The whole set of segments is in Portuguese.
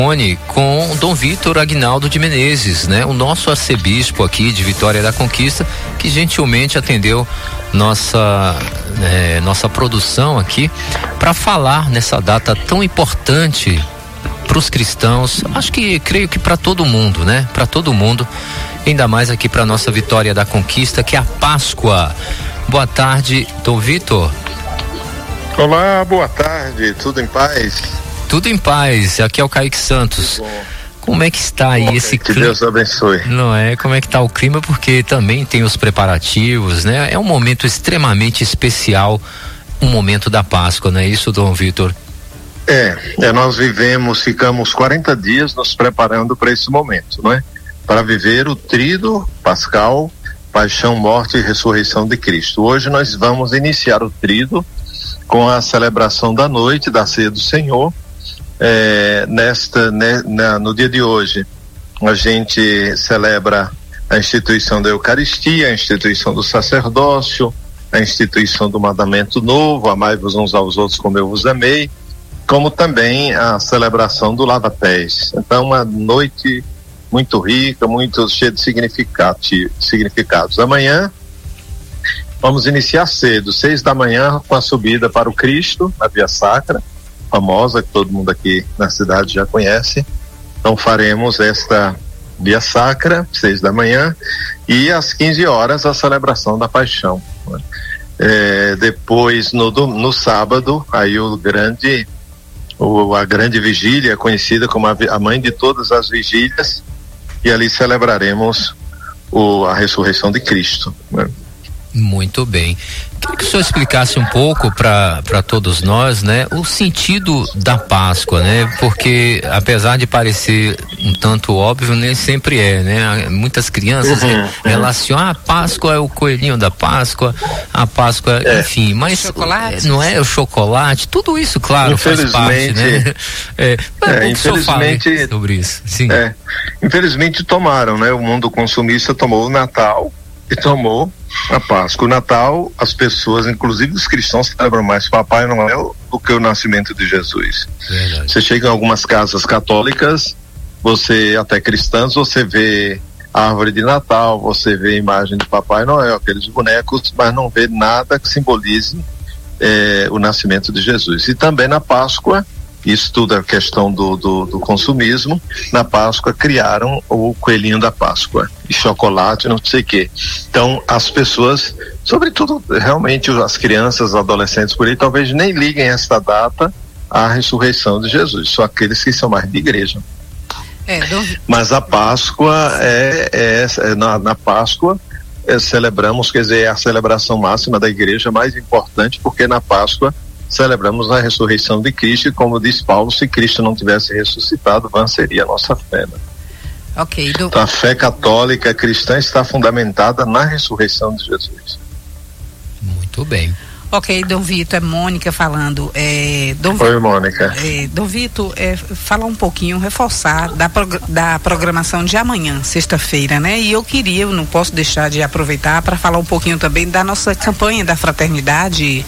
Com Dom Vitor Aguinaldo de Menezes, né? O nosso arcebispo aqui de Vitória da Conquista, que gentilmente atendeu nossa produção aqui para falar nessa data tão importante para os cristãos. Creio que para todo mundo, né? Para todo mundo, ainda mais aqui para nossa Vitória da Conquista, que é a Páscoa. Boa tarde, Dom Vitor. Olá, boa tarde, tudo em paz? Tudo em paz, aqui é o Kaique Santos. Como é que está aí esse clima? Que Deus abençoe. Não é? Como é que está o clima? Porque também tem os preparativos, né? É um momento extremamente especial, um momento da Páscoa, não é isso, Dom Vitor? Nós ficamos 40 dias nos preparando para esse momento, não é? Para viver o tríduo pascal, paixão, morte e ressurreição de Cristo. Hoje nós vamos iniciar o tríduo com a celebração da noite da ceia do Senhor. No dia de hoje a gente celebra a instituição da Eucaristia, a instituição do sacerdócio, a instituição do mandamento novo, amai-vos uns aos outros como eu vos amei, como também a celebração do lava-pés. Então, uma noite muito rica, muito cheia de significados. Amanhã vamos iniciar cedo, 6 da manhã, com a subida para o Cristo, na Via Sacra, famosa, que todo mundo aqui na cidade já conhece. Então faremos esta Via Sacra, 6 da manhã, e às 15 horas a celebração da Paixão. Depois, no sábado, aí a grande vigília, conhecida como a mãe de todas as vigílias, e ali celebraremos a ressurreição de Cristo, né? Muito bem. Queria que o senhor explicasse um pouco para todos nós, né, o sentido da Páscoa, né? Porque apesar de parecer um tanto óbvio, nem sempre é, né? Muitas crianças relacionam a Páscoa é o coelhinho da Páscoa, a Páscoa, enfim, mas chocolate, não é o chocolate, tudo isso, claro, faz parte, né? Infelizmente sobre isso. Sim. Infelizmente tomaram, né? O mundo consumista tomou o Natal e tomou a Páscoa. O Natal, as pessoas, inclusive os cristãos, celebram mais Papai Noel do que o nascimento de Jesus. Verdade. Você chega em algumas casas católicas, até cristãs, você vê árvore de Natal, você vê imagem de Papai Noel, aqueles bonecos, mas não vê nada que simbolize o nascimento de Jesus. E também na Páscoa, isso tudo é questão do consumismo. Na Páscoa criaram o coelhinho da Páscoa e chocolate, não sei o quê. Então as pessoas, sobretudo realmente as crianças, os adolescentes por aí, talvez nem liguem esta data à ressurreição de Jesus, só aqueles que são mais de igreja. Mas a Páscoa na Páscoa celebramos, quer dizer, é a celebração máxima da igreja, mais importante, porque na Páscoa celebramos a ressurreição de Cristo, e como diz Paulo, se Cristo não tivesse ressuscitado, vã seria a nossa fé, né? Então a fé católica cristã está fundamentada na ressurreição de Jesus. Muito bem. Ok, Dom Vitor, é Mônica falando. Oi, Mônica. Dom Vitor, falar um pouquinho, reforçar da programação de amanhã, sexta-feira, né? E eu não posso deixar de aproveitar para falar um pouquinho também da nossa campanha da fraternidade.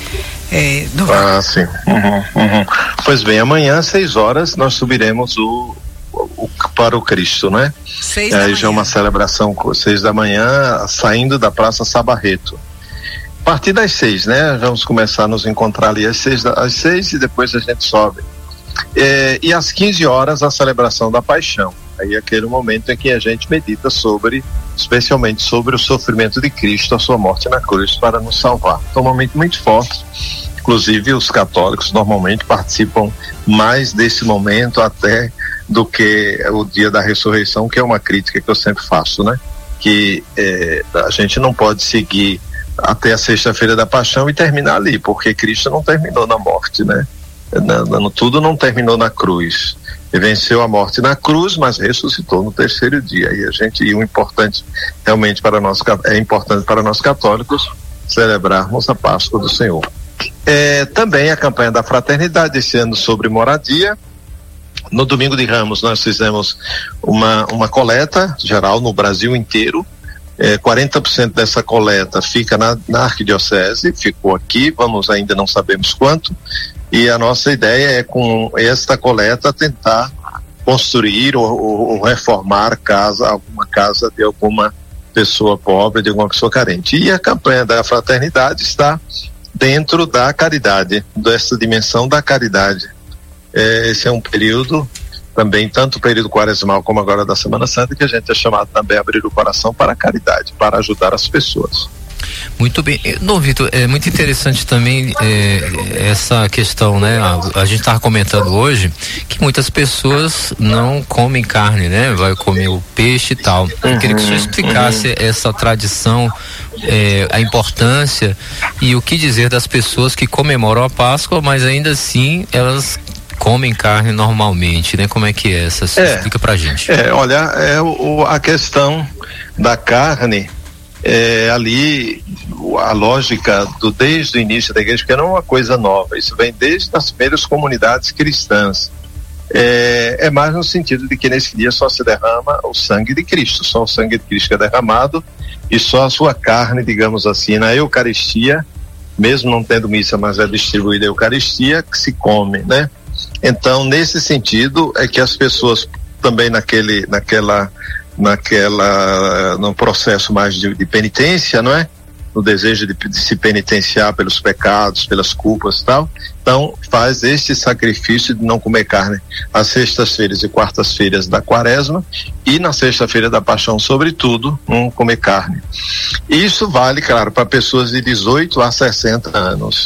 Sim. Pois bem, amanhã às 6 horas nós subiremos para o Cristo, né? 6 da manhã. Já é uma celebração 6 da manhã, saindo da Praça Sabarreto. A partir das 6, né? Vamos começar a nos encontrar ali às 6 e depois a gente sobe. E às 15 horas a celebração da Paixão. Aí é aquele momento em que a gente medita especialmente sobre o sofrimento de Cristo, a sua morte na cruz para nos salvar. Então, um momento muito forte. Inclusive os católicos normalmente participam mais desse momento até do que o dia da ressurreição, que é uma crítica que eu sempre faço, né? Que a gente não pode seguir até a sexta-feira da Paixão e terminar ali, porque Cristo não terminou na morte, né? Tudo não terminou na cruz. Ele venceu a morte na cruz, mas ressuscitou no terceiro dia. E o importante realmente é importante para nós católicos celebrarmos a Páscoa do Senhor. Também a campanha da fraternidade esse ano sobre moradia. No domingo de Ramos nós fizemos uma coleta geral no Brasil inteiro. 40% dessa coleta fica na arquidiocese, ficou aqui, ainda não sabemos quanto, e a nossa ideia é com esta coleta tentar construir ou reformar alguma casa de alguma pessoa pobre, de alguma pessoa carente. E a campanha da fraternidade está dentro da caridade, dessa dimensão da caridade. Esse é um período também, tanto o período quaresmal como agora da Semana Santa, que a gente é chamado também a abrir o coração para a caridade, para ajudar as pessoas. Muito bem. Dom Vitor, é muito interessante também essa questão, né? A gente estava comentando hoje que muitas pessoas não comem carne, né? Vai comer o peixe e tal. Eu queria que o senhor explicasse essa tradição, a importância e o que dizer das pessoas que comemoram a Páscoa, mas ainda assim elas comem carne normalmente, né? Como é que é essa? Explica pra gente. Olha, a questão da carne ali a lógica desde o início da igreja, que não é uma coisa nova, isso vem desde as primeiras comunidades cristãs. É mais no sentido de que nesse dia só se derrama o sangue de Cristo, só o sangue de Cristo é derramado e só a sua carne, digamos assim, na Eucaristia, mesmo não tendo missa, mas é distribuída a Eucaristia, que se come, né? Então, nesse sentido, é que as pessoas também no processo mais de penitência, não é? No desejo de se penitenciar pelos pecados, pelas culpas e tal, então faz este sacrifício de não comer carne às sextas-feiras e quartas-feiras da Quaresma e na sexta-feira da Paixão, sobretudo, não comer carne. Isso vale, claro, para pessoas de 18 a 60 anos.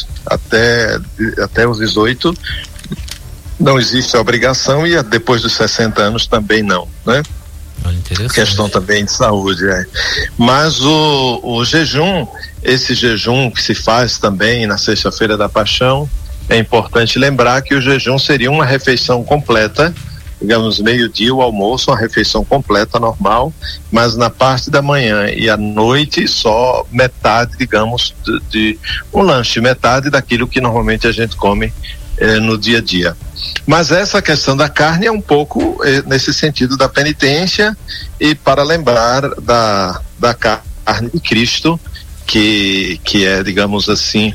Até os 18 não existe a obrigação e depois dos 60 anos também não, né? Questão também de saúde, mas o jejum, esse jejum que se faz também na sexta-feira da Paixão, é importante lembrar que o jejum seria uma refeição completa, digamos meio-dia o almoço, uma refeição completa normal, mas na parte da manhã e à noite só metade, digamos, de um lanche, metade daquilo que normalmente a gente come no dia a dia. Mas essa questão da carne é um pouco nesse sentido da penitência e para lembrar da carne de Cristo, que é, digamos assim,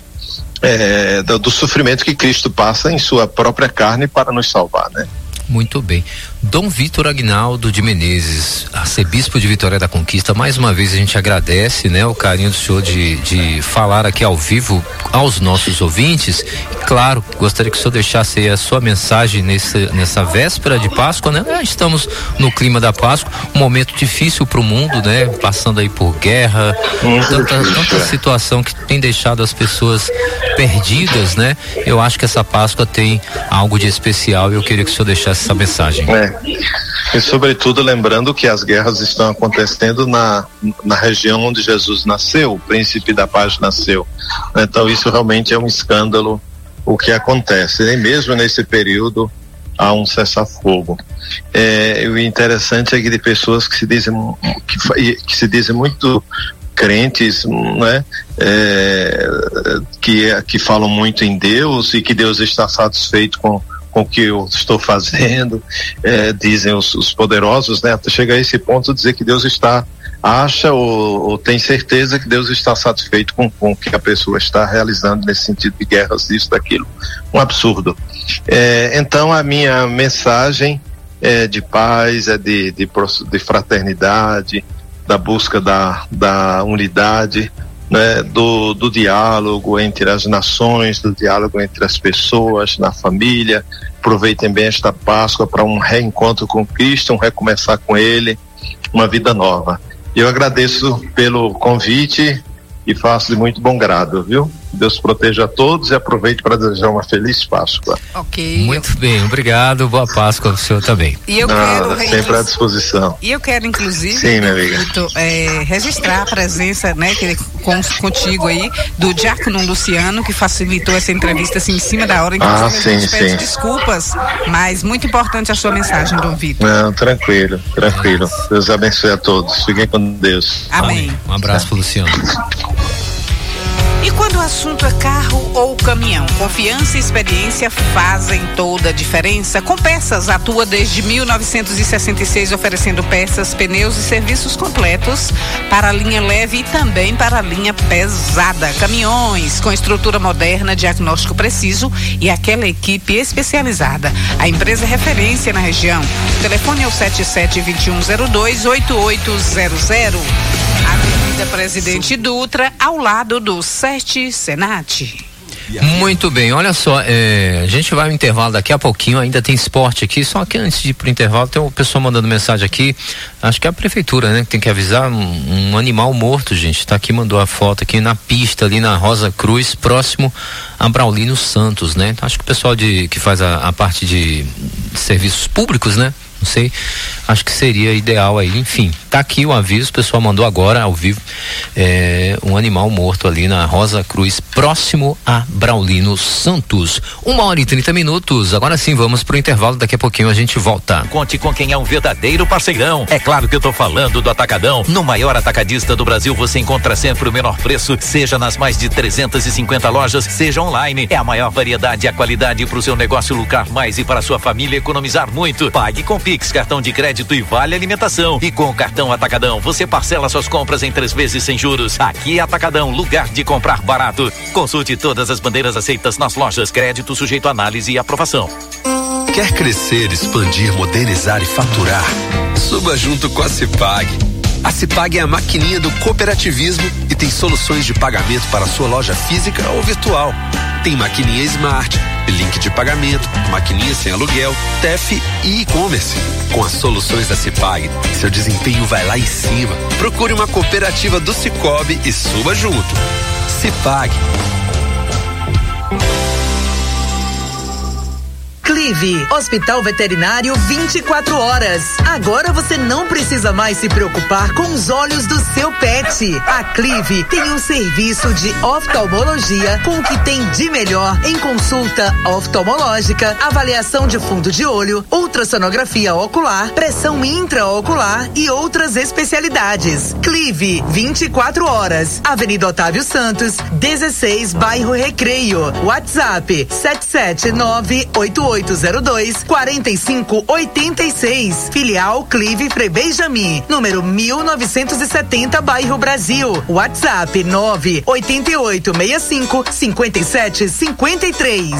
do sofrimento que Cristo passa em sua própria carne para nos salvar, né? Muito bem. Dom Vitor Aguinaldo de Menezes, arcebispo de Vitória da Conquista, mais uma vez a gente agradece, né, o carinho do senhor de falar aqui ao vivo aos nossos ouvintes. E, claro, gostaria que o senhor deixasse aí a sua mensagem nessa véspera de Páscoa, né? Estamos no clima da Páscoa, um momento difícil para o mundo, né? Passando aí por guerra, tanta situação que tem deixado as pessoas perdidas, né? Eu acho que essa Páscoa tem algo de especial e eu queria que o senhor deixasse essa mensagem. E sobretudo lembrando que as guerras estão acontecendo na região onde Jesus nasceu, o príncipe da paz nasceu. Então isso realmente é um escândalo o que acontece, nem mesmo nesse período há um cessar-fogo. O interessante é que de pessoas que se dizem muito crentes, né, que falam muito em Deus e que Deus está satisfeito com o que eu estou fazendo, dizem os poderosos, né, até chegar a esse ponto de dizer que Deus acha ou tem certeza que Deus está satisfeito com o que a pessoa está realizando nesse sentido de guerras, isso, daquilo, um absurdo. Então a minha mensagem é de paz, de fraternidade, da busca da unidade, né, do diálogo entre as nações, do diálogo entre as pessoas, na família. Aproveitem bem esta Páscoa para um reencontro com Cristo, um recomeçar com Ele, uma vida nova. Eu agradeço pelo convite e faço de muito bom grado, viu? Deus proteja a todos e aproveito para desejar uma feliz Páscoa. Ok. Muito bem, obrigado, boa Páscoa ao senhor também. E eu quero sempre à disposição. E eu quero, inclusive, sim, minha amiga, registrar a presença, né, contigo aí, do diácono Luciano, que facilitou essa entrevista assim em cima da hora. Inclusive, a gente pede desculpas, mas muito importante a sua mensagem, Dom Vitor. Não, tranquilo. Deus abençoe a todos. Fiquem com Deus. Amém. Um abraço pro Luciano. E quando o assunto é carro ou caminhão, confiança e experiência fazem toda a diferença. Com Peças atua desde 1966 oferecendo peças, pneus e serviços completos para a linha leve e também para a linha pesada. Caminhões com estrutura moderna, diagnóstico preciso e aquela equipe especializada. A empresa é referência na região. O telefone é o 77-2102-8800. Avenida Presidente Dutra, ao lado do SESC Senat. Muito bem, olha só, a gente vai ao intervalo daqui a pouquinho, ainda tem esporte aqui, só que antes de ir pro intervalo tem o pessoal mandando mensagem aqui, acho que é a prefeitura, né, que tem que avisar um animal morto, gente, tá aqui, mandou a foto aqui na pista, ali na Rosa Cruz, próximo a Braulino Santos, né, então acho que o pessoal que faz a parte de serviços públicos, né, não sei, acho que seria ideal aí, enfim, tá aqui o aviso, o pessoal mandou agora ao vivo, um animal morto ali na Rosa Cruz, próximo a Braulino Santos. 1h30, agora sim vamos pro intervalo, daqui a pouquinho a gente volta. Conte com quem é um verdadeiro parceirão, é claro que eu tô falando do Atacadão. No maior atacadista do Brasil você encontra sempre o menor preço, seja nas mais de 350 lojas, seja online, é a maior variedade e a qualidade pro seu negócio lucrar mais e para sua família economizar muito. Pague com Pix, cartão de crédito e vale alimentação. E com o cartão Atacadão, você parcela suas compras em 3 vezes sem juros. Aqui é Atacadão, lugar de comprar barato. Consulte todas as bandeiras aceitas nas lojas. Crédito sujeito a análise e aprovação. Quer crescer, expandir, modernizar e faturar? Suba junto com a Cipag. A Cipag é a maquininha do cooperativismo e tem soluções de pagamento para a sua loja física ou virtual. Tem maquininha Smart, link de pagamento, maquininha sem aluguel, TEF e e-commerce. Com as soluções da Cipag, seu desempenho vai lá em cima. Procure uma cooperativa do Cicobi e suba junto. Cipag. Clive, Hospital Veterinário 24 horas. Agora você não precisa mais se preocupar com os olhos do seu pet. A Clive tem um serviço de oftalmologia com o que tem de melhor em consulta oftalmológica, avaliação de fundo de olho, ultrassonografia ocular, pressão intraocular e outras especialidades. Clive, 24 horas. Avenida Otávio Santos, 16, bairro Recreio. WhatsApp 779-8802-4586. Filial Clive Frei Benjamin, número 1970, bairro Brasil. WhatsApp 98865-5753.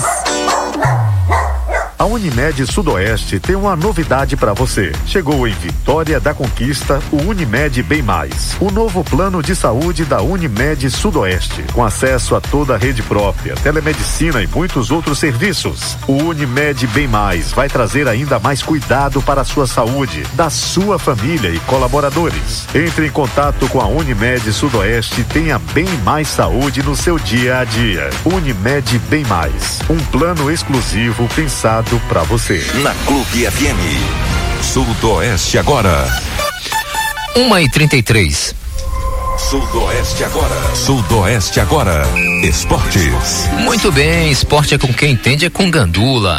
A Unimed Sudoeste tem uma novidade para você. Chegou em Vitória da Conquista o Unimed Bem Mais, o novo plano de saúde da Unimed Sudoeste, com acesso a toda a rede própria, telemedicina e muitos outros serviços. O Unimed Bem Mais vai trazer ainda mais cuidado para a sua saúde, da sua família e colaboradores. Entre em contato com a Unimed Sudoeste e tenha bem mais saúde no seu dia a dia. Unimed Bem Mais, um plano exclusivo pensado para você. Na Clube FM. Sudoeste agora. 1h33. Sudoeste agora. Sudoeste agora. Esportes. Muito bem, esporte é com quem entende, é com Gandula.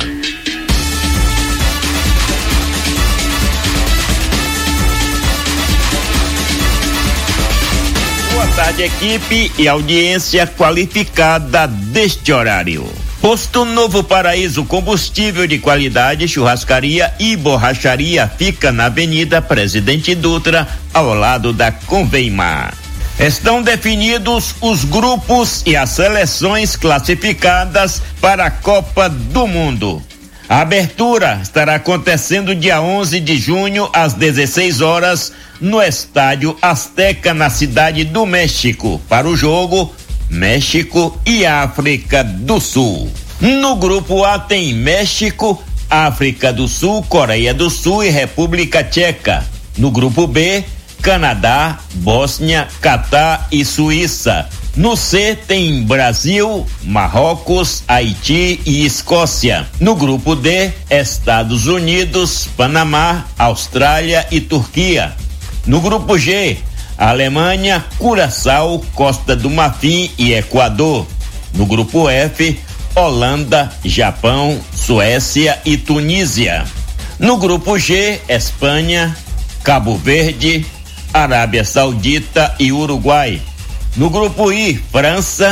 Boa tarde, equipe e audiência qualificada deste horário. Posto Novo Paraíso, combustível de qualidade, churrascaria e borracharia, fica na Avenida Presidente Dutra, ao lado da Convemar. Estão definidos os grupos e as seleções classificadas para a Copa do Mundo. A abertura estará acontecendo dia 11 de junho, às 16 horas, no Estádio Azteca, na Cidade do México, para o jogo México e África do Sul. No grupo A tem México, África do Sul, Coreia do Sul e República Tcheca. No grupo B, Canadá, Bósnia, Catar e Suíça. No C tem Brasil, Marrocos, Haiti e Escócia. No grupo D, Estados Unidos, Panamá, Austrália e Turquia. No grupo G, Alemanha, Curaçao, Costa do Marfim e Equador. No grupo F, Holanda, Japão, Suécia e Tunísia. No grupo G, Espanha, Cabo Verde, Arábia Saudita e Uruguai. No grupo I, França,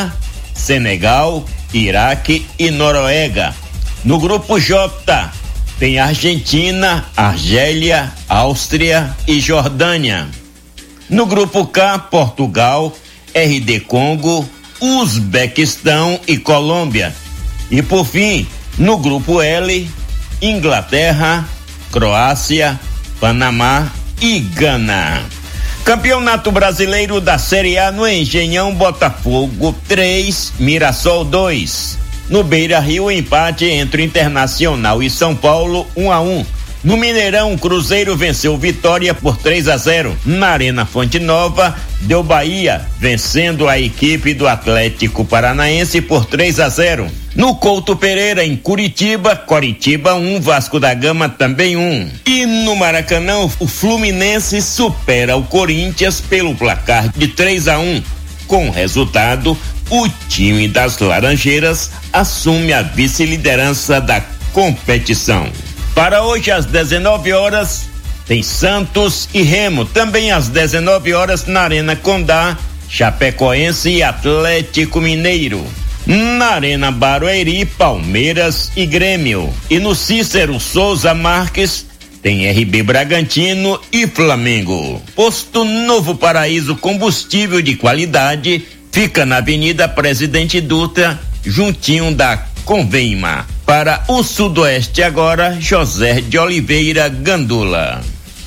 Senegal, Iraque e Noruega. No grupo J tem Argentina, Argélia, Áustria e Jordânia. No grupo K, Portugal, RD Congo, Uzbequistão e Colômbia. E por fim, no grupo L, Inglaterra, Croácia, Panamá e Gana. Campeonato Brasileiro da Série A no Engenhão, Botafogo 3, Mirassol 2. No Beira-Rio, empate entre Internacional e São Paulo 1-1. No Mineirão, Cruzeiro venceu Vitória por 3-0. Na Arena Fonte Nova, deu Bahia, vencendo a equipe do Atlético Paranaense por 3-0. No Couto Pereira, em Curitiba, Coritiba 1, Vasco da Gama também 1. E no Maracanã, o Fluminense supera o Corinthians pelo placar de 3-1. Com o resultado, o time das Laranjeiras assume a vice-liderança da competição. Para hoje, às 19 horas, tem Santos e Remo. Também às 19 horas, na Arena Condá, Chapecoense e Atlético Mineiro. Na Arena Barueri, Palmeiras e Grêmio. E no Cícero Souza Marques, tem RB Bragantino e Flamengo. Posto Novo Paraíso, combustível de qualidade, fica na Avenida Presidente Dutra, juntinho da Convenma. Para o Sudoeste agora, José de Oliveira Gandula.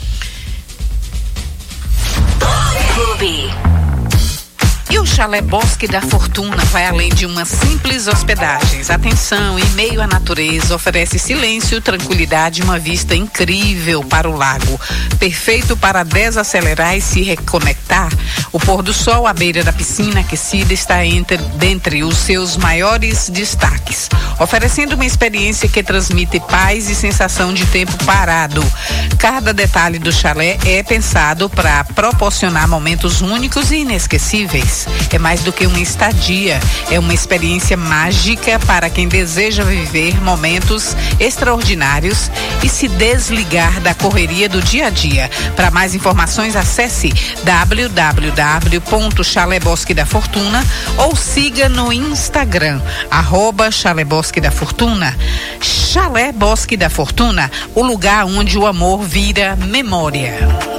E o Chalé Bosque da Fortuna vai além de uma simples hospedagem. Atenção, em meio à natureza, oferece silêncio, tranquilidade e uma vista incrível para o lago. Perfeito para desacelerar e se reconectar. O pôr do sol à beira da piscina aquecida está dentre os seus maiores destaques, oferecendo uma experiência que transmite paz e sensação de tempo parado. Cada detalhe do chalé é pensado para proporcionar momentos únicos e inesquecíveis. É mais do que uma estadia, é uma experiência mágica para quem deseja viver momentos extraordinários e se desligar da correria do dia a dia. Para mais informações, acesse www.chalébosque da Fortuna ou siga no Instagram, @Chalébosque da Fortuna. Chalé Bosque da Fortuna, o lugar onde o amor vira memória.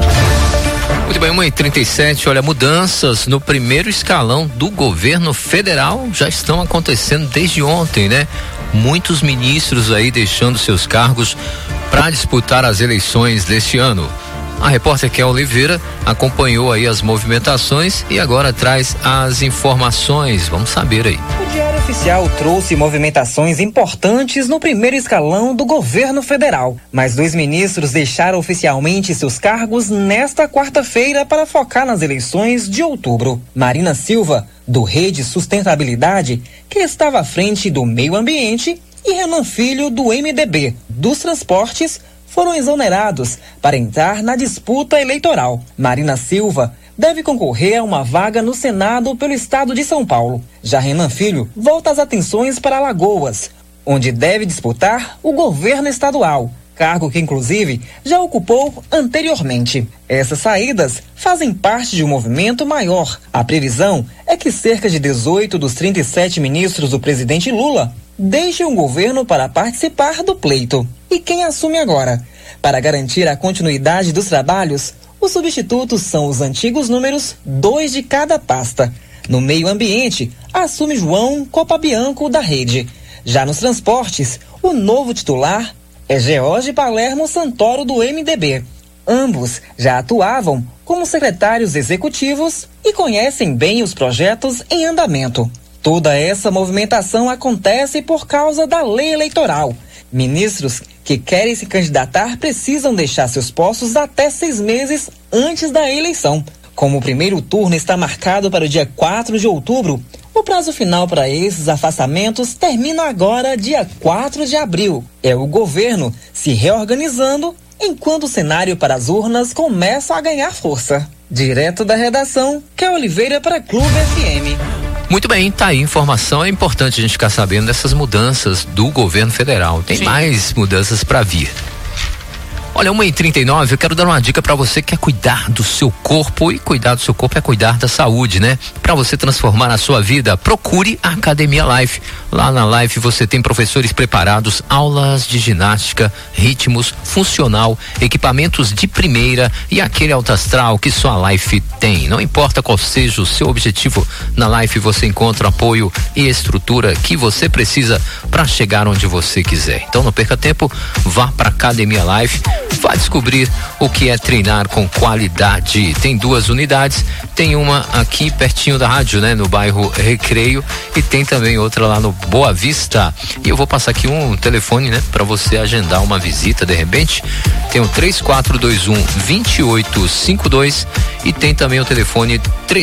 Muito bem, 1h37, olha, mudanças no primeiro escalão do governo federal já estão acontecendo desde ontem, né? Muitos ministros aí deixando seus cargos para disputar as eleições deste ano. A repórter Kel Oliveira acompanhou aí as movimentações e agora traz as informações. Vamos saber aí. O Diário Oficial trouxe movimentações importantes no primeiro escalão do governo federal. Mas 2 ministros deixaram oficialmente seus cargos nesta quarta-feira para focar nas eleições de outubro. Marina Silva, do Rede Sustentabilidade, que estava à frente do Meio Ambiente, e Renan Filho, do MDB, dos Transportes, foram exonerados para entrar na disputa eleitoral. Marina Silva deve concorrer a uma vaga no Senado pelo estado de São Paulo. Já Renan Filho volta as atenções para Alagoas, onde deve disputar o governo estadual, cargo que inclusive já ocupou anteriormente. Essas saídas fazem parte de um movimento maior. A previsão é que cerca de 18 dos 37 ministros do presidente Lula deixem o governo para participar do pleito. E quem assume agora? Para garantir a continuidade dos trabalhos, os substitutos são os antigos números 2 de cada pasta. No Meio Ambiente, assume João Copabianco, da Rede. Já nos Transportes, o novo titular é George Palermo Santoro, do MDB. Ambos já atuavam como secretários executivos e conhecem bem os projetos em andamento. Toda essa movimentação acontece por causa da lei eleitoral. Ministros que querem se candidatar precisam deixar seus postos até 6 meses antes da eleição. Como o primeiro turno está marcado para o dia 4 de outubro, o prazo final para esses afastamentos termina agora, dia 4 de abril. É o governo se reorganizando enquanto o cenário para as urnas começa a ganhar força. Direto da redação, Kel Oliveira para Clube FM. Muito bem, tá aí informação. É importante a gente ficar sabendo dessas mudanças do governo federal. Tem mais mudanças para vir. Olha, 1h39, eu quero dar uma dica para você que quer cuidar do seu corpo, e cuidar do seu corpo é cuidar da saúde, né? Para você transformar a sua vida, procure a Academia Life. Lá na Life você tem professores preparados, aulas de ginástica, ritmos, funcional, equipamentos de primeira e aquele alto astral que só a Life tem. Não importa qual seja o seu objetivo, na Life você encontra apoio e estrutura que você precisa para chegar onde você quiser. Então não perca tempo, vá para a Academia Life. Vai descobrir o que é treinar com qualidade. Tem 2 unidades, tem uma aqui pertinho da rádio, né? No bairro Recreio, e tem também outra lá no Boa Vista. E eu vou passar aqui um telefone, né? Para você agendar uma visita de repente. Tem o 3421-2852 e tem também o telefone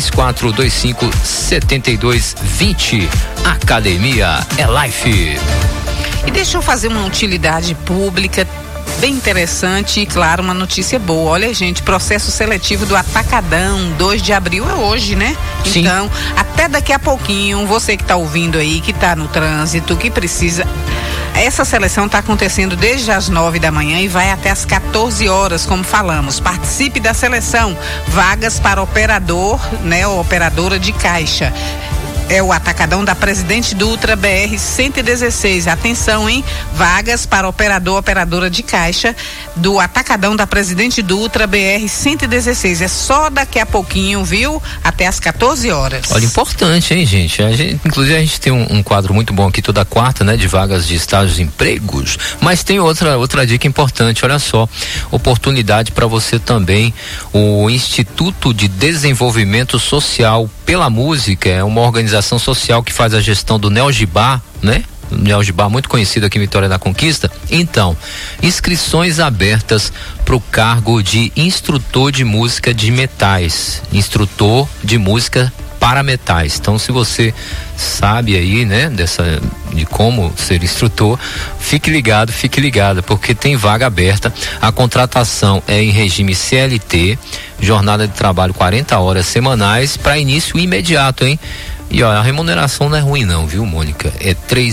3425-7220. Academia é Life. E deixa eu fazer uma utilidade pública bem interessante e, claro, uma notícia boa. Olha, gente, processo seletivo do Atacadão, 2 de abril é hoje, né? Sim. Então, até daqui a pouquinho, você que está ouvindo aí, que está no trânsito, que precisa... Essa seleção está acontecendo desde as 9 da manhã e vai até as 14 horas, como falamos. Participe da seleção. Vagas para operador, né? Ou operadora de caixa. É o Atacadão da Presidente Dutra BR 116. Atenção, hein? Vagas para operadora de caixa do Atacadão da Presidente Dutra BR 116. É só daqui a pouquinho, viu? Até às 14 horas. Olha, importante, hein, gente? Inclusive a gente tem um quadro muito bom aqui toda quarta, né? De vagas de estágios e empregos. Mas tem outra dica importante, olha só. Oportunidade para você também. O Instituto de Desenvolvimento Social pela Música é uma organização social que faz a gestão do Neogibá, né? Neogibá, muito conhecido aqui em Vitória da Conquista. Então, inscrições abertas para o cargo de instrutor de música de metais. Instrutor de música para metais. Então, se você sabe aí, né, de como ser instrutor, fique ligada, porque tem vaga aberta. A contratação é em regime CLT, jornada de trabalho 40 horas semanais, para início imediato, hein? E ó, a remuneração não é ruim não, viu, Mônica? É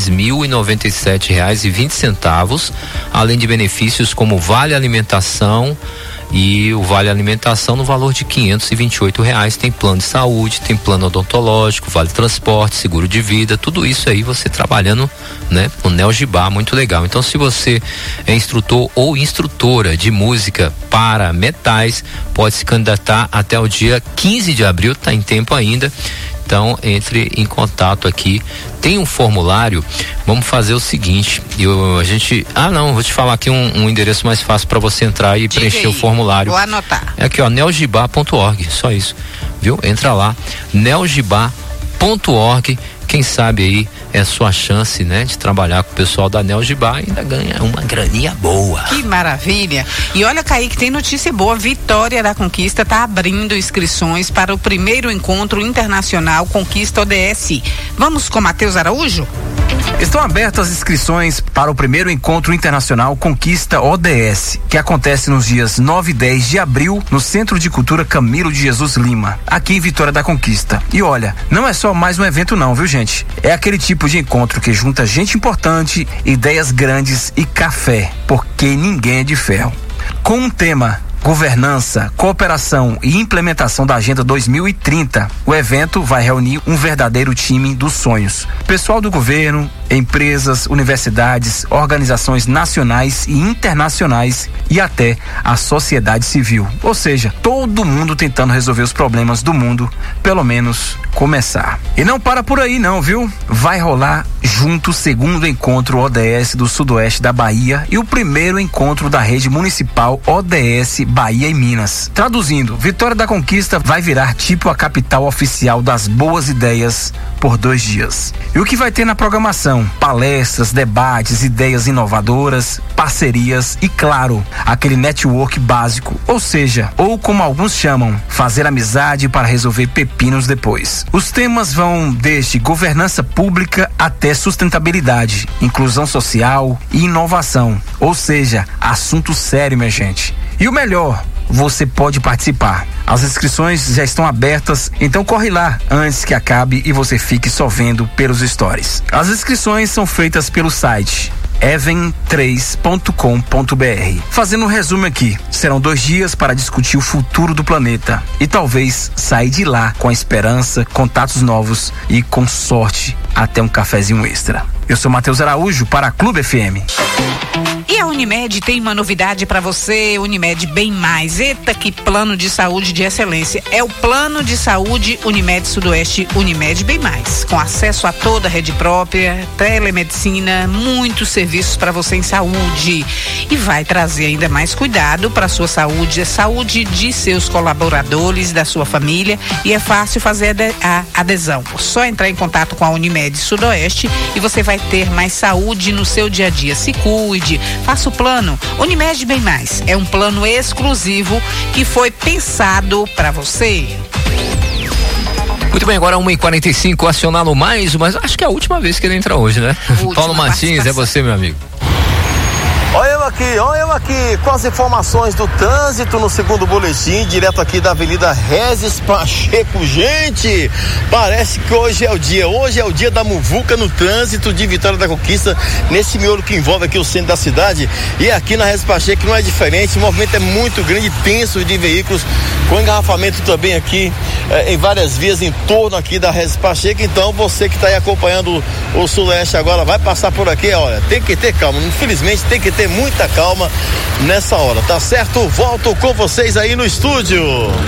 R$3.097,20, além de benefícios como vale alimentação, e o vale alimentação no valor de R$528. Tem plano de saúde, tem plano odontológico, vale transporte, seguro de vida, tudo isso aí você trabalhando, né, no Neogibá, muito legal. Então, se você é instrutor ou instrutora de música para metais, pode se candidatar até o dia 15 de abril, tá em tempo ainda. Então, entre em contato aqui. Tem um formulário. Vamos fazer o seguinte. Vou te falar aqui um endereço mais fácil para você entrar e preencher o formulário. Vou anotar. É aqui, ó, neogibá.org, só isso. Viu? Entra lá, neogibá.org. Quem sabe aí é a sua chance, né, de trabalhar com o pessoal da Neogibá e ainda ganha uma graninha boa. Que maravilha! E olha, Kaique, tem notícia boa. Vitória da Conquista está abrindo inscrições para o primeiro encontro internacional Conquista ODS. Vamos com Matheus Araújo? Estão abertas as inscrições para o primeiro encontro internacional Conquista ODS, que acontece nos dias 9 e 10 de abril no Centro de Cultura Camilo de Jesus Lima, aqui em Vitória da Conquista. E olha, não é só mais um evento não, viu, gente? É aquele tipo de encontro que junta gente importante, ideias grandes e café, porque ninguém é de ferro. Com um tema: governança, cooperação e implementação da Agenda 2030, o evento vai reunir um verdadeiro time dos sonhos. Pessoal do governo, empresas, universidades, organizações nacionais e internacionais e até a sociedade civil. Ou seja, todo mundo tentando resolver os problemas do mundo, pelo menos começar. E não para por aí não, viu? Vai rolar junto o segundo encontro ODS do Sudoeste da Bahia e o primeiro encontro da rede municipal ODS Bahia e Minas. Traduzindo, Vitória da Conquista vai virar tipo a capital oficial das boas ideias por 2 dias. E o que vai ter na programação? Palestras, debates, ideias inovadoras, parcerias e, claro, aquele network básico, ou seja, ou como alguns chamam, fazer amizade para resolver pepinos depois. Os temas vão desde governança pública até sustentabilidade, inclusão social e inovação, ou seja, assunto sério, minha gente. E o melhor, você pode participar. As inscrições já estão abertas, então corre lá antes que acabe e você fique só vendo pelos stories. As inscrições são feitas pelo site even3.com.br. Fazendo um resumo aqui, serão 2 dias para discutir o futuro do planeta e talvez sair de lá com a esperança, contatos novos e, com sorte, até um cafezinho extra. Eu sou Matheus Araújo para a Clube FM. E a Unimed tem uma novidade para você, Unimed Bem Mais. Eita, que plano de saúde de excelência. É o plano de saúde Unimed Sudoeste Unimed Bem Mais. Com acesso a toda a rede própria, telemedicina, muitos serviços para você em saúde. E vai trazer ainda mais cuidado para a sua saúde, a saúde de seus colaboradores, da sua família. E é fácil fazer a adesão. Só entrar em contato com a Unimed Sudoeste e você vai ter mais saúde no seu dia a dia. Se cuide. Faça o plano Unimed Bem Mais. É um plano exclusivo que foi pensado para você. Muito bem, agora 1h45, acioná-lo mais, mas acho que é a última vez que ele entra hoje, né? Paulo Martins, é você, meu amigo. Olha eu aqui com as informações do trânsito no segundo boletim, direto aqui da Avenida Regis Pacheco. Gente, parece que hoje é o dia da muvuca no trânsito de Vitória da Conquista, nesse miolo que envolve aqui o centro da cidade. E aqui na Regis Pacheco não é diferente, o movimento é muito grande, tenso de veículos, com engarrafamento também aqui em várias vias em torno aqui da Regis Pacheco. Então você que está aí acompanhando o Sudoeste agora vai passar por aqui, olha, tem que ter calma, infelizmente tem que ter muita calma nessa hora, tá certo? Volto com vocês aí no estúdio.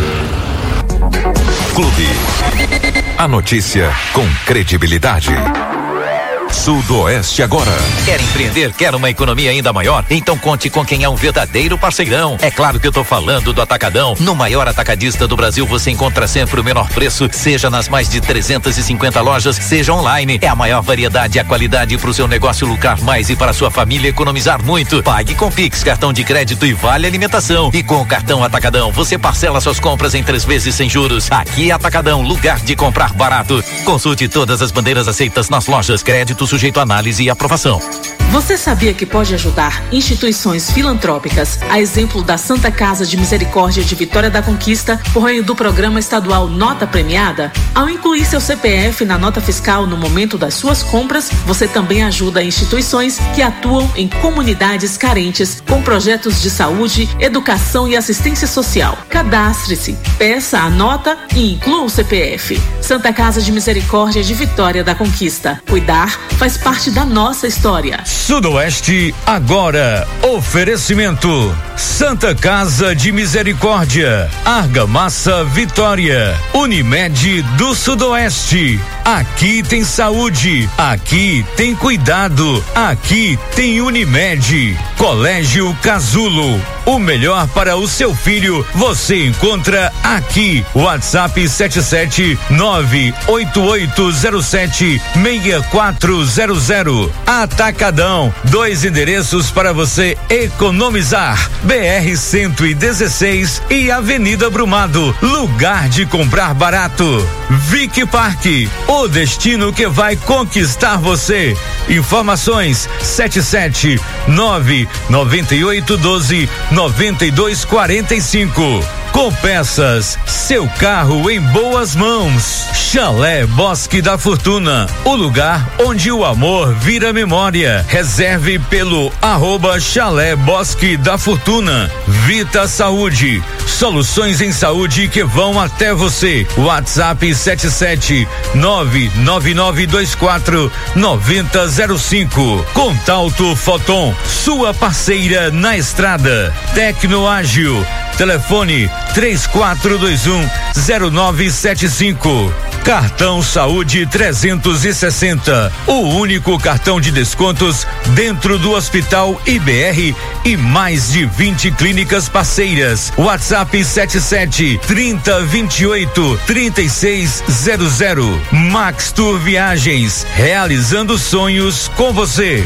Clube. A notícia com credibilidade. Sudoeste agora. Quer empreender? Quer uma economia ainda maior? Então conte com quem é um verdadeiro parceirão. É claro que eu tô falando do Atacadão. No maior atacadista do Brasil você encontra sempre o menor preço, seja nas mais de 350 lojas, seja online. É a maior variedade e a qualidade para o seu negócio lucrar mais e para a sua família economizar muito. Pague com Pix, cartão de crédito e vale alimentação. E com o cartão Atacadão você parcela suas compras em 3 vezes sem juros. Aqui é Atacadão, lugar de comprar barato. Consulte todas as bandeiras aceitas nas lojas. Crédito sujeito a análise e aprovação. Você sabia que pode ajudar instituições filantrópicas, a exemplo da Santa Casa de Misericórdia de Vitória da Conquista, por meio do programa estadual Nota Premiada? Ao incluir seu CPF na nota fiscal no momento das suas compras, você também ajuda instituições que atuam em comunidades carentes com projetos de saúde, educação e assistência social. Cadastre-se, peça a nota e inclua o CPF. Santa Casa de Misericórdia de Vitória da Conquista. Cuidar faz parte da nossa história. Sudoeste agora. Oferecimento: Santa Casa de Misericórdia, Argamassa Vitória, Unimed do Sudoeste. Aqui tem saúde, aqui tem cuidado, aqui tem Unimed. Colégio Casulo, o melhor para o seu filho você encontra aqui. WhatsApp 77988076400. Atacadão, 2 endereços para você economizar: BR-116 e Avenida Brumado, lugar de comprar barato. Vic Parque, o destino que vai conquistar você. Informações 77998129245. Com Peças, seu carro em boas mãos. Chalé Bosque da Fortuna, o lugar onde o amor vira memória. Reserve pelo @Chalé Bosque da Fortuna. Vita Saúde, soluções em saúde que vão até você. WhatsApp 77999249005. Contalto Foton, sua parceira na estrada. Tecnoágil, telefone 34210975. Cartão Saúde 360, o único cartão de descontos dentro do Hospital IBR e mais de 20 clínicas parceiras. WhatsApp 7730283600. Max Tour Viagens, realizando sonhos com você.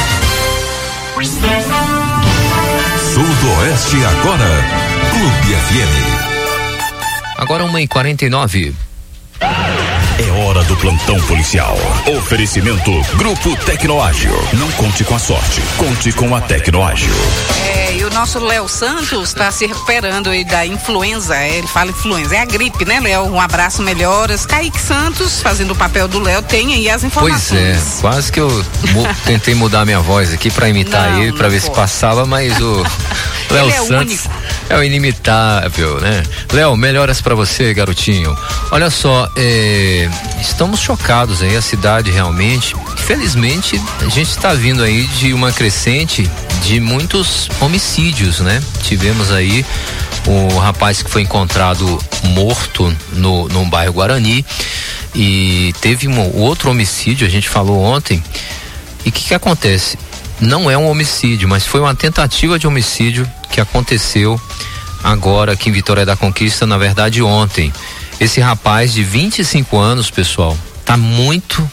Sudoeste agora. Clube FM. Agora 1h49. É hora do plantão policial. Oferecimento Grupo Tecnoágil. Não conte com a sorte, conte com a Tecnoágil. E o nosso Léo Santos está se recuperando aí da influenza. Ele fala influenza, é a gripe, né, Léo? Um abraço, melhoras. Kaique Santos, fazendo o papel do Léo, tem aí as informações. Pois é, quase que eu tentei mudar minha voz aqui para imitar ele, para ver se passava, mas o Léo Santos é o inimitável, né? Léo, melhoras para você, garotinho. Olha só, estamos chocados aí, a cidade realmente. Infelizmente, a gente está vindo aí de uma crescente de muitos homicídios, né? Tivemos aí o rapaz que foi encontrado morto no bairro Guarani, e teve um outro homicídio, a gente falou ontem. E o que acontece? Não é um homicídio, mas foi uma tentativa de homicídio que aconteceu agora aqui em Vitória da Conquista, na verdade ontem. Esse rapaz de 25 anos, pessoal, tá muito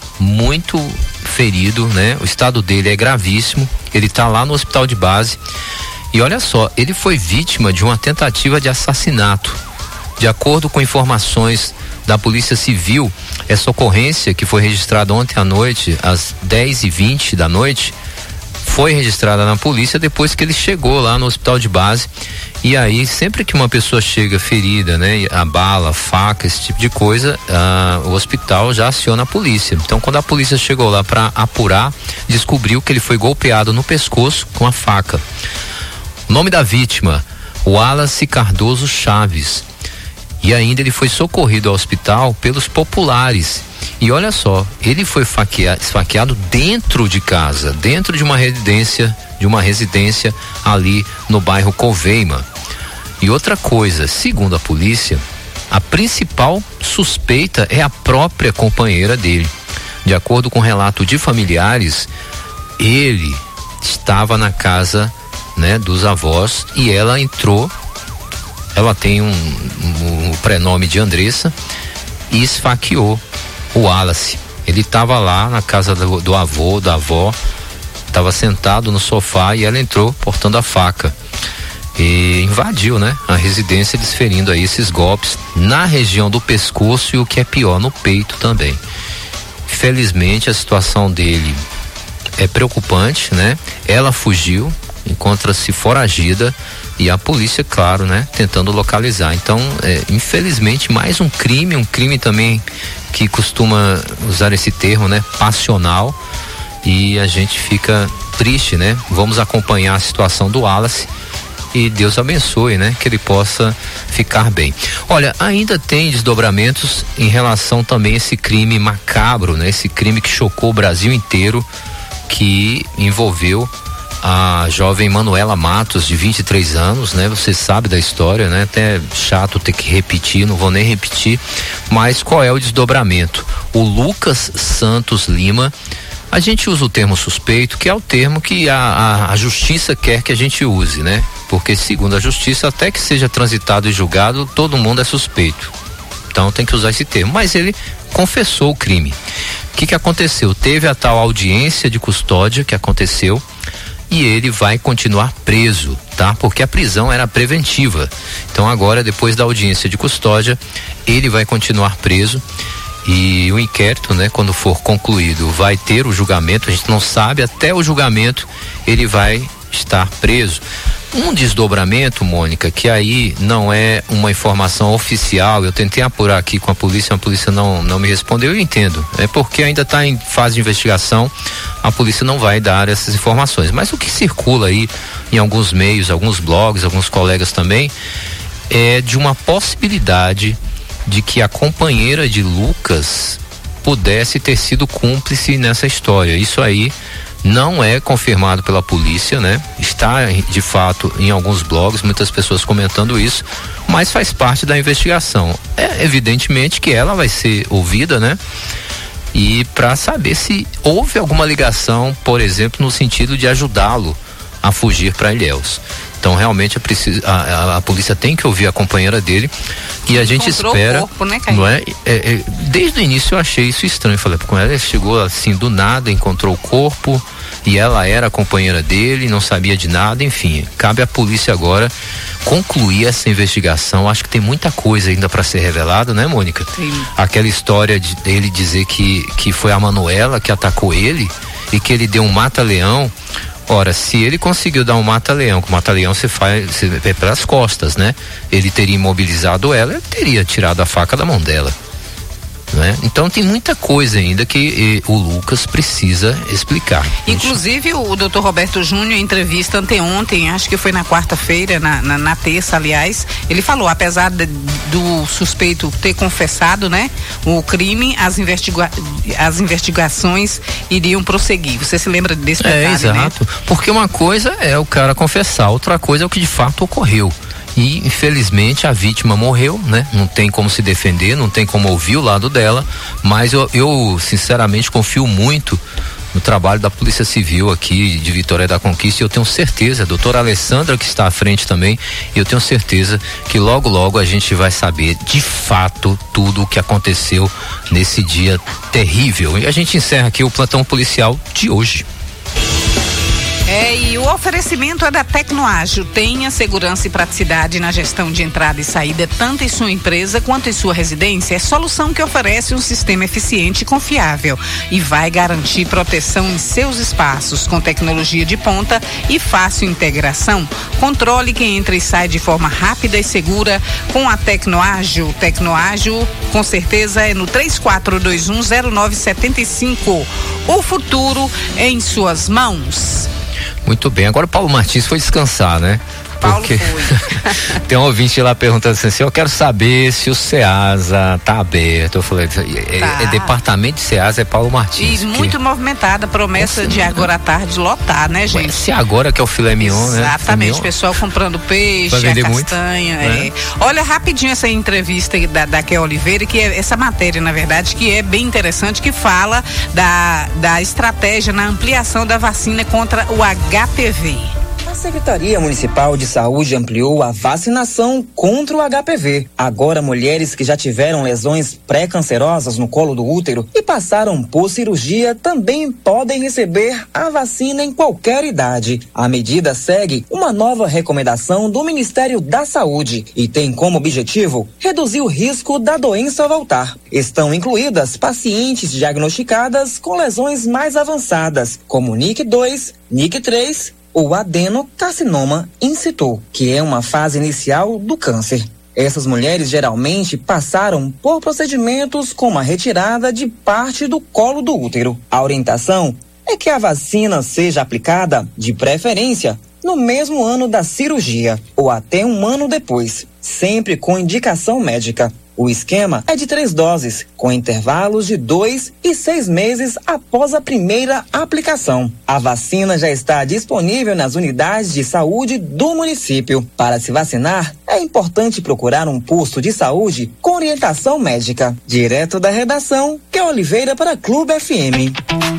ferido, né? O estado dele é gravíssimo, ele tá lá no hospital de base. E olha só, ele foi vítima de uma tentativa de assassinato. De acordo com informações da Polícia Civil, essa ocorrência, que foi registrada ontem à noite, às 10h20 da noite, foi registrada na polícia depois que ele chegou lá no hospital de base. E aí, sempre que uma pessoa chega ferida, né, a bala, faca, esse tipo de coisa, o hospital já aciona a polícia. Então, quando a polícia chegou lá para apurar, descobriu que ele foi golpeado no pescoço com a faca. O nome da vítima, Wallace Cardoso Chaves. E ainda ele foi socorrido ao hospital pelos populares. E olha só, ele foi esfaqueado dentro de casa, dentro de uma residência ali no bairro Coveima. E outra coisa, segundo a polícia, a principal suspeita é a própria companheira dele. De acordo com o relato de familiares, ele estava na casa, né, dos avós, e ela entrou. Ela tem um prenome de Andressa, e esfaqueou o Wallace. Ele estava lá na casa do avô, da avó, estava sentado no sofá, e ela entrou portando a faca e invadiu, né, a residência, desferindo aí esses golpes na região do pescoço e, o que é pior, no peito também. Felizmente a situação dele é preocupante, né? Ela fugiu, encontra-se foragida, e a polícia, claro, né, tentando localizar. Então, infelizmente, mais um crime também que costuma usar esse termo, né, passional, e a gente fica triste, né? Vamos acompanhar a situação do Wallace e Deus abençoe, né, que ele possa ficar bem. Olha, ainda tem desdobramentos em relação também a esse crime macabro, né? Esse crime que chocou o Brasil inteiro, que envolveu a jovem Manuela Matos, de 23 anos, né? Você sabe da história, né? Até chato ter que repetir, não vou nem repetir, mas qual é o desdobramento? O Lucas Santos Lima, a gente usa o termo suspeito, que é o termo que a justiça quer que a gente use, né? Porque segundo a justiça, até que seja transitado e julgado, todo mundo é suspeito. Então tem que usar esse termo, mas ele confessou o crime. O que aconteceu? Teve a tal audiência de custódia que aconteceu, e ele vai continuar preso, tá? Porque a prisão era preventiva. Então agora, depois da audiência de custódia, ele vai continuar preso, e o inquérito, né, quando for concluído, vai ter o julgamento. A gente não sabe, até o julgamento ele vai estar preso. Um desdobramento, Mônica, que aí não é uma informação oficial, eu tentei apurar aqui com a polícia não me respondeu, eu entendo, é porque ainda está em fase de investigação, a polícia não vai dar essas informações, mas o que circula aí em alguns meios, alguns blogs, alguns colegas também, é de uma possibilidade de que a companheira de Lucas pudesse ter sido cúmplice nessa história. Isso aí não é confirmado pela polícia, né? Está de fato em alguns blogs, muitas pessoas comentando isso, mas faz parte da investigação. É evidentemente que ela vai ser ouvida, né? E para saber se houve alguma ligação, por exemplo, no sentido de ajudá-lo a fugir para Ilhéus. Então realmente a polícia tem que ouvir a companheira dele, e a gente espera, o corpo, né, não é? Desde o início eu achei isso estranho, falei com ela, chegou assim do nada, encontrou o corpo, e ela era a companheira dele, não sabia de nada, enfim, cabe à polícia agora concluir essa investigação. Acho que tem muita coisa ainda para ser revelada, né, Mônica? Sim. Aquela história de ele dizer que foi a Manuela que atacou ele e que ele deu um mata-leão. Ora, se ele conseguiu dar um mata-leão, que o mata-leão você vê pelas costas, né? Ele teria imobilizado ela, ele teria tirado a faca da mão dela. Né? Então tem muita coisa ainda que o Lucas precisa explicar. Inclusive o Dr. Roberto Júnior, em entrevista anteontem, acho que foi na quarta-feira, na terça, aliás, ele falou, apesar do suspeito ter confessado, né, o crime, as investigações iriam prosseguir. Você se lembra desse detalhe, exato, né? Porque uma coisa é o cara confessar, outra coisa é o que de fato ocorreu. E infelizmente a vítima morreu, né? Não tem como se defender, não tem como ouvir o lado dela, mas eu sinceramente confio muito no trabalho da Polícia Civil aqui de Vitória da Conquista, e eu tenho certeza, a doutora Alessandra que está à frente também, eu tenho certeza que logo logo a gente vai saber de fato tudo o que aconteceu nesse dia terrível. E a gente encerra aqui o plantão policial de hoje. E o oferecimento é da Tecnoágil. Tenha segurança e praticidade na gestão de entrada e saída, tanto em sua empresa quanto em sua residência. É solução que oferece um sistema eficiente e confiável e vai garantir proteção em seus espaços, com tecnologia de ponta e fácil integração. Controle quem entra e sai de forma rápida e segura com a Tecnoágil. Tecnoágil, com certeza, é no 34210975. O futuro em suas mãos. Muito bem, agora o Paulo Martins foi descansar, né? Porque tem um ouvinte lá perguntando assim, eu quero saber se o Ceasa tá aberto. Eu falei, é departamento de Ceasa, é Paulo Martins. E muito movimentada, promessa de agora à tarde lotar, né, gente? Ué, se agora que é o filé mignon, né? Exatamente, o pessoal comprando peixe, a castanha. Muito, Olha rapidinho essa entrevista da Ké Oliveira, que é essa matéria, na verdade, que é bem interessante, que fala da estratégia na ampliação da vacina contra o HPV. A Secretaria Municipal de Saúde ampliou a vacinação contra o HPV. Agora, mulheres que já tiveram lesões pré-cancerosas no colo do útero e passaram por cirurgia também podem receber a vacina em qualquer idade. A medida segue uma nova recomendação do Ministério da Saúde e tem como objetivo reduzir o risco da doença voltar. Estão incluídas pacientes diagnosticadas com lesões mais avançadas, como NIC2, NIC3, ou adenocarcinoma in situ, que é uma fase inicial do câncer. Essas mulheres geralmente passaram por procedimentos como a retirada de parte do colo do útero. A orientação é que a vacina seja aplicada, de preferência, no mesmo ano da cirurgia ou até um ano depois, sempre com indicação médica. O esquema é de 3 doses, com intervalos de 2 e 6 meses após a primeira aplicação. A vacina já está disponível nas unidades de saúde do município. Para se vacinar, é importante procurar um posto de saúde com orientação médica. Direto da redação, Ké Oliveira para Clube FM.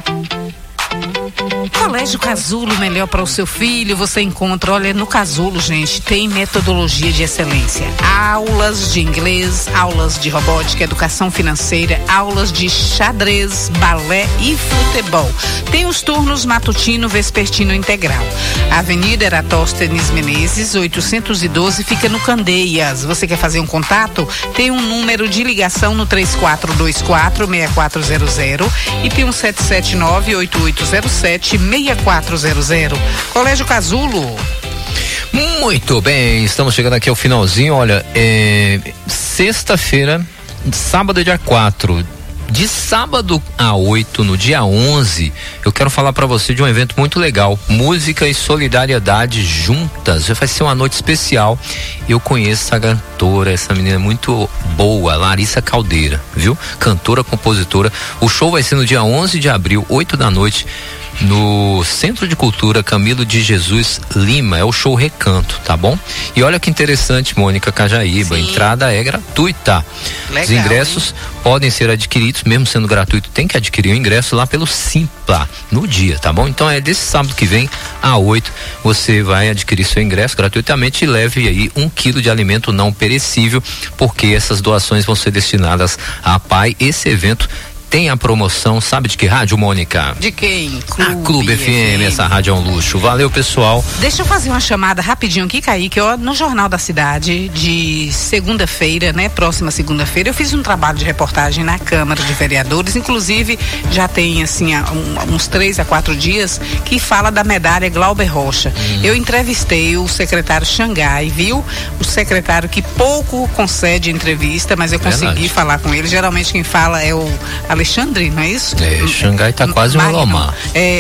Colégio Casulo, melhor para o seu filho, você encontra, olha, no Casulo, gente, tem metodologia de excelência, aulas de inglês, aulas de robótica, educação financeira, aulas de xadrez, balé e futebol. Tem os turnos matutino, vespertino integral. Avenida Eratóstenes Menezes, 812, fica no Candeias. Você quer fazer um contato? Tem um número de ligação no 3424-6400 e tem um 779-8807-6400. Colégio Casulo. Muito bem, estamos chegando aqui ao finalzinho. Olha, sexta-feira, sábado, dia 4. De sábado a 8, no dia 11, eu quero falar para você de um evento muito legal, música e solidariedade juntas. Vai ser uma noite especial. Eu conheço essa cantora, essa menina muito boa, Larissa Caldeira, viu? Cantora, compositora. O show vai ser no dia 11 de abril, 8 da noite, no Centro de Cultura Camilo de Jesus Lima. É o show Recanto, tá bom? E olha que interessante, Mônica Cajaíba, a entrada é gratuita. Legal, os ingressos podem ser adquiridos, mesmo sendo gratuito, tem que adquirir o ingresso lá pelo Simpla, no dia, tá bom? Então é desse sábado que vem a 8, você vai adquirir seu ingresso gratuitamente e leve aí 1 quilo de alimento não perecível, porque essas doações vão ser destinadas à PAI. Esse evento tem a promoção, sabe de que rádio, Mônica? De quem? Clube FM, essa rádio é um luxo. Valeu, pessoal. Deixa eu fazer uma chamada rapidinho aqui, Kaique, no Jornal da Cidade, de segunda-feira, né? Próxima segunda-feira, eu fiz um trabalho de reportagem na Câmara de Vereadores, inclusive já tem, assim, uns 3 a 4 dias, que fala da medalha Glauber Rocha. Eu entrevistei o secretário Xangai, viu? O secretário que pouco concede entrevista, mas eu consegui falar com ele. Geralmente quem fala é o Alexandre, não é isso? Xangai tá quase um Lomar.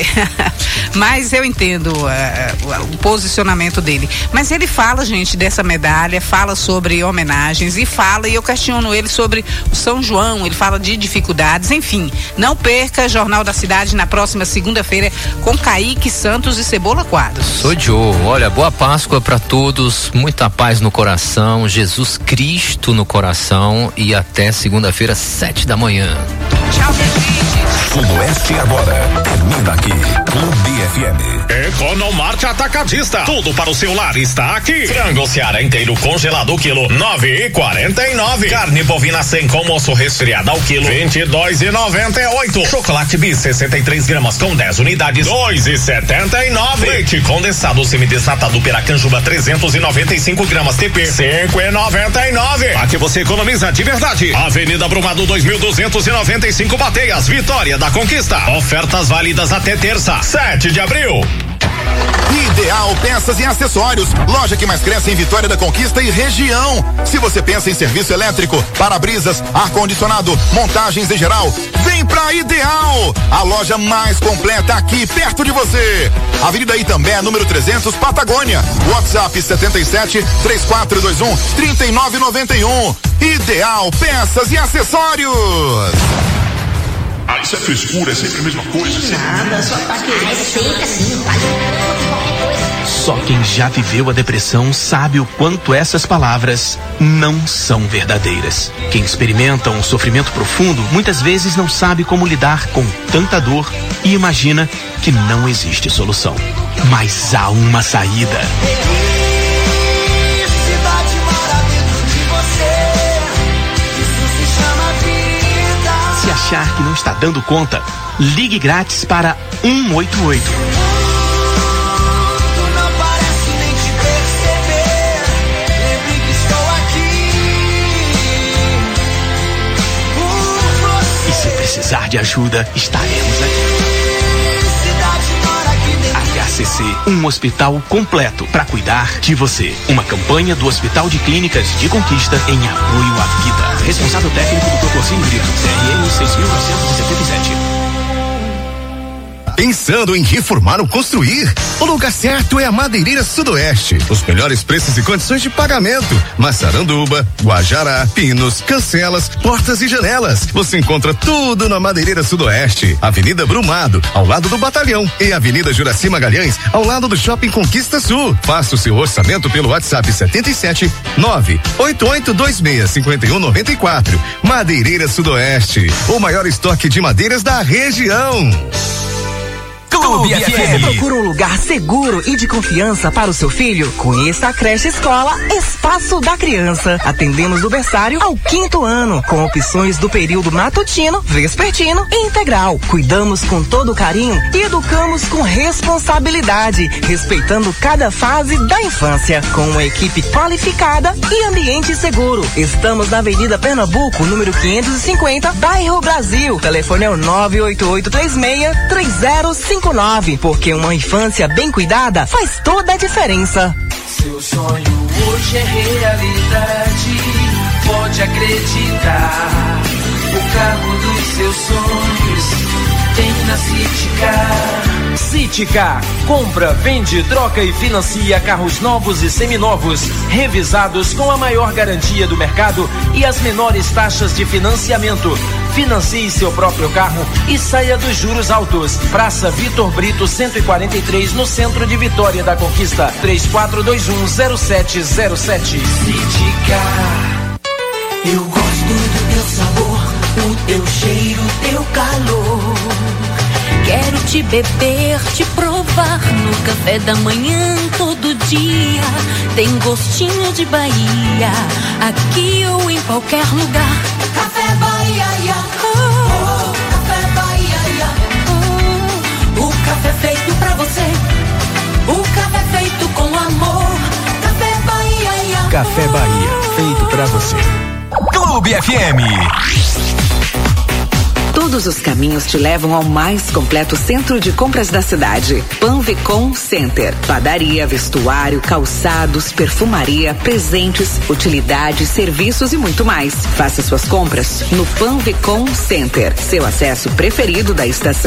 Mas eu entendo o posicionamento dele. Mas ele fala, gente, dessa medalha, fala sobre homenagens e eu questiono ele sobre o São João, ele fala de dificuldades, enfim. Não perca Jornal da Cidade na próxima segunda-feira com Kaique Santos e Cebola Quadros. Sou Joe. Olha, boa Páscoa para todos, muita paz no coração, Jesus Cristo no coração e até segunda-feira, 7 da manhã. Tchau, gente. Sudoeste agora termina aqui. Clube FM. Economarte Atacadista. Tudo para o seu lar está aqui. Frango Seara inteiro congelado quilo 9,49. Carne bovina sem com osso resfriada ao quilo 22,98. Chocolate Bis 63 gramas com 10 unidades 2,79. Leite condensado semidesnatado Piracanjuba 395 gramas TP 5,99. Aqui você economiza de verdade. Avenida Brumado 2295 Bateias, Vitória da Conquista. Ofertas válidas até terça, 7 de abril. Ideal Peças e Acessórios, loja que mais cresce em Vitória da Conquista e região. Se você pensa em serviço elétrico, para-brisas, ar-condicionado, montagens em geral, vem pra Ideal, a loja mais completa aqui perto de você. Avenida Itambé, número 300, Patagônia. WhatsApp 77 3421 3991. Ideal Peças e Acessórios. Isso é frescura, é sempre a mesma coisa. Nada, só tá querendo. É sempre assim, faz qualquer coisa. Só quem já viveu a depressão sabe o quanto essas palavras não são verdadeiras. Quem experimenta um sofrimento profundo muitas vezes não sabe como lidar com tanta dor e imagina que não existe solução. Mas há uma saída. Se achar que não está dando conta, ligue grátis para 188. E se precisar de ajuda, estaremos aqui. HCC, um hospital completo para cuidar de você. Uma campanha do Hospital de Clínicas de Conquista em apoio à vida. Responsável técnico do Proporcínio Brito, CRM 6.977. Pensando em reformar ou construir? O lugar certo é a Madeireira Sudoeste. Os melhores preços e condições de pagamento. Massaranduba, Guajará, pinos, cancelas, portas e janelas. Você encontra tudo na Madeireira Sudoeste. Avenida Brumado, ao lado do Batalhão. E Avenida Juraci Magalhães, ao lado do Shopping Conquista Sul. Faça o seu orçamento pelo WhatsApp 77 98826 5194. Madeireira Sudoeste. O maior estoque de madeiras da região. Clube FM. Você procura um lugar seguro e de confiança para o seu filho? Conheça a creche escola Espaço da Criança. Atendemos do berçário ao 5º ano, com opções do período matutino, vespertino e integral. Cuidamos com todo carinho e educamos com responsabilidade, respeitando cada fase da infância, com uma equipe qualificada e ambiente seguro. Estamos na Avenida Pernambuco, número 550, bairro Brasil. Telefone é o 98836-3059. Porque uma infância bem cuidada faz toda a diferença. Seu sonho hoje é realidade, pode acreditar. O carro dos seus sonhos tem na Citicar. Citicar, compra, vende, troca e financia carros novos e seminovos, revisados com a maior garantia do mercado e as menores taxas de financiamento. Financie seu próprio carro e saia dos juros altos. Praça Vitor Brito 143, no centro de Vitória da Conquista. 34210707. Citicar. Eu gosto do teu sabor, o teu cheiro, o teu calor. Quero te beber, te provar no café da manhã todo dia. Tem gostinho de Bahia, aqui ou em qualquer lugar. Café Bahia, feito pra você. Clube FM. Todos os caminhos te levam ao mais completo centro de compras da cidade. Panvicom Center. Padaria, vestuário, calçados, perfumaria, presentes, utilidades, serviços e muito mais. Faça suas compras no Panvicom Center. Seu acesso preferido da estação